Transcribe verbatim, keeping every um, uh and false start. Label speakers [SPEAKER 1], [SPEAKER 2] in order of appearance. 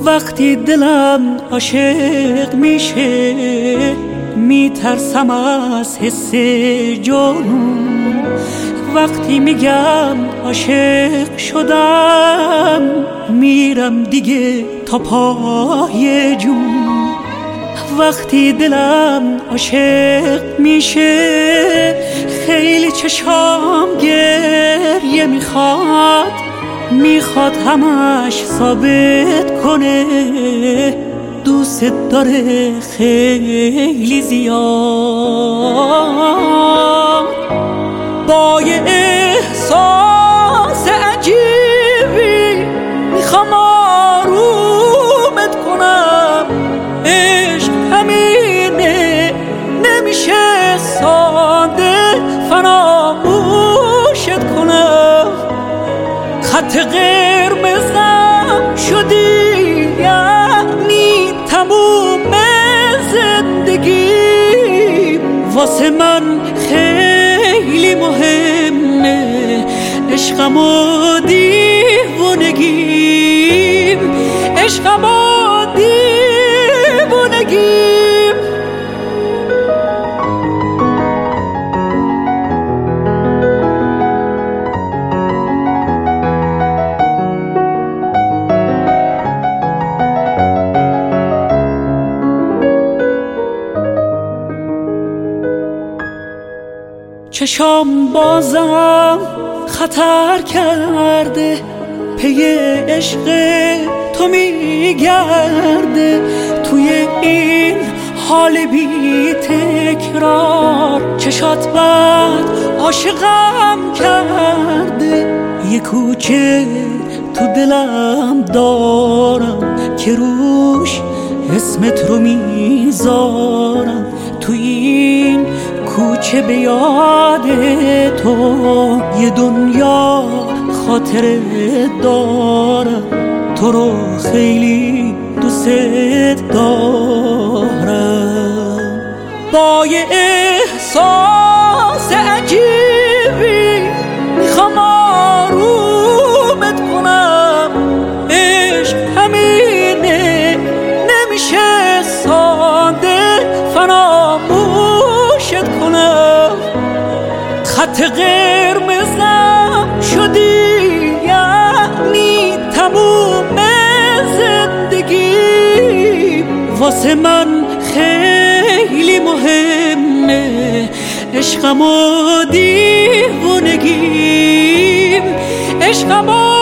[SPEAKER 1] وقتی دلم عاشق میشه میترسم از حس جنون. وقتی میگم عاشق شدم میرم دیگه تا پای جون. وقتی دلم عاشق میشه خیلی چشام گریه میخواد، میخواد همش ثابت کنه دوست داره خیلی زیاد. با یه احساس عجیبی میخوام آرومت کنم، عشق همینه نمیشه ساده فراموشت کنم. خط قرمزم شدی یعنی تموم زندگی، واسه من خیلی مهمه عشقم و دیوونگیم، عشقم و دیوونگیم. چشام بازم خطر کرده، پی عشق تو میگرده. توی این حال بی تکرار چشات بد عاشقم کرده. یه کوچه تو دلم دارم که روش اسمت رو میذارم. تو این کوچه به یاد تو یه دنیا خاطره دارم، تو رو خیلی دوست دارم. با یه احساس عجیبی میخوام آرومت کنم، عشق همینه نمیشه ساده فراموشت کنم. خط قرمزم شدی یعنی تموم زندگی، واسه من خیلی مهمه عشقم و دیوونگیم، عشقم و